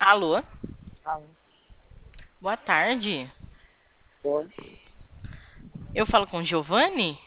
Alô, Ah, boa tarde. foi. Eu falo com o Giovanni?